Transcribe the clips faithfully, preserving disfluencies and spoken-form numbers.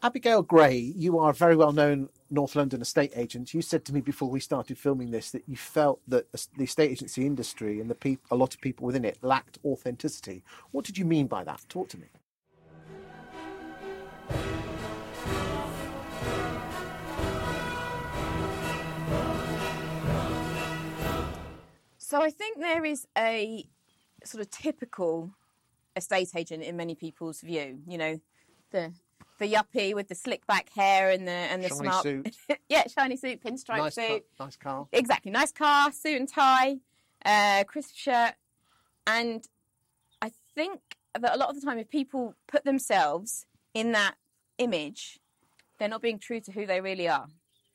Abigail Gray, you are a very well-known North London estate agent. You said to me before we started filming this that you felt that the estate agency industry and the peop- a lot of people within it lacked authenticity. What did you mean by that? Talk to me. So I think there is a sort of typical estate agent in many people's view. You know, the the yuppie with the slick back hair and the and the Shiny smart suit. yeah, shiny suit, pinstripe Nice suit, car, nice car. Exactly, nice car, suit and tie, uh, crisp shirt, and I think that a lot of the time, if people put themselves in that image, they're not being true to who they really are.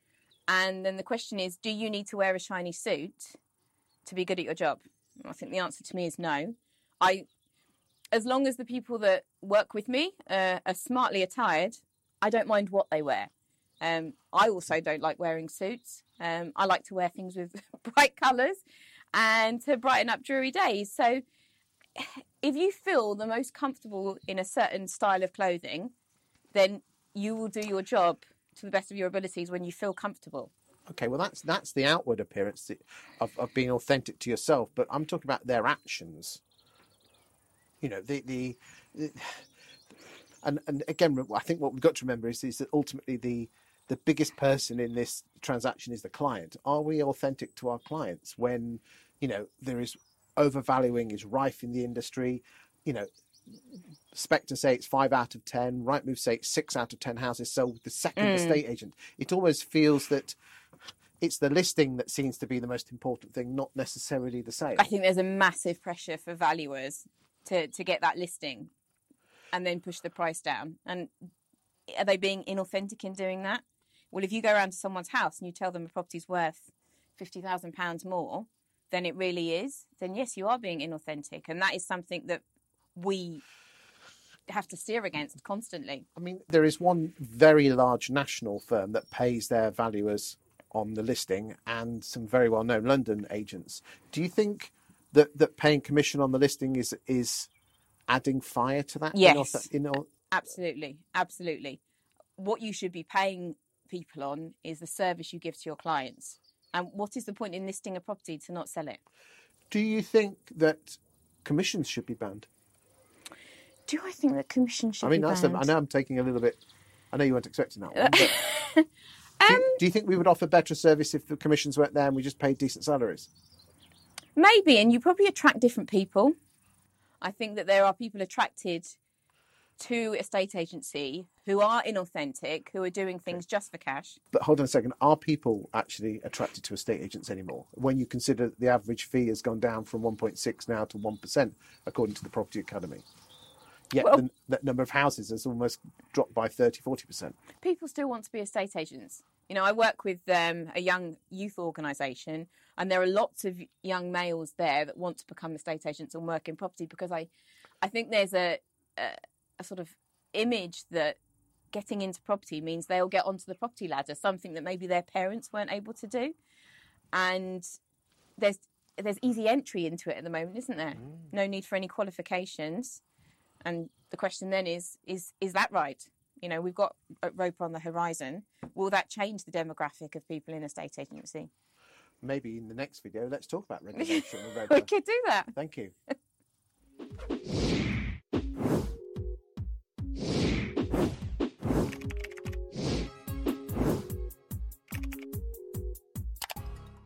And then the question is, do you need to wear a shiny suit to be good at your job? I think the answer to me is no. I, as long as the people that work with me uh, are smartly attired, I don't mind what they wear. Um, I also don't like wearing suits. Um, I like to wear things with bright colours and to brighten up dreary days. So if you feel the most comfortable in a certain style of clothing, then you will do your job to the best of your abilities when you feel comfortable. Okay, well, that's that's the outward appearance of, of being authentic to yourself, but I'm talking about their actions. You know, the, the, the and and again, I think what we've got to remember is, is that ultimately the the biggest person in this transaction is the client. Are we authentic to our clients when, you know, there is overvaluing is rife in the industry? You know, Spectre say it's five out of ten. Rightmove say it's six out of ten houses sold with the second mm. estate agent. It always feels that it's the listing that seems to be the most important thing, not necessarily the sale. I think there's a massive pressure for valuers to, to get that listing and then push the price down. And are they being inauthentic in doing that? Well, if you go around to someone's house and you tell them a property's worth fifty thousand pounds more than it really is, then yes, you are being inauthentic. And that is something that we have to steer against constantly. I mean, there is one very large national firm that pays their valuers on the listing and some very well-known London agents. Do you think that, that paying commission on the listing is is adding fire to that? Yes, in, in, absolutely, absolutely. What you should be paying people on is the service you give to your clients. And what is the point in listing a property to not sell it? Do you think that commissions should be banned? Do I think that commissions should I mean, be that's banned? A, I know I'm taking a little bit... I know you weren't expecting that one, but... Um, do, you, do you think we would offer better service if the commissions weren't there and we just paid decent salaries? Maybe, and you probably attract different people. I think that there are people attracted to estate agency who are inauthentic, who are doing things just for cash. But hold on a second, are people actually attracted to estate agents anymore? When you consider that the average fee has gone down from one point six now to one percent, according to the Property Academy. Yet well, the, the number of houses has almost dropped by thirty, forty percent. People still want to be estate agents. You know, I work with um, a young youth organisation, and there are lots of young males there that want to become estate agents and work in property because I, I think there's a, a, a sort of image that getting into property means they'll get onto the property ladder, something that maybe their parents weren't able to do. And there's there's easy entry into it at the moment, isn't there? Mm. No need for any qualifications. And the question then is, is, is that right? You know, we've got Roper on the horizon. Will that change the demographic of people in estate agency? Maybe in the next video, let's talk about regulation. We could do that. Thank you.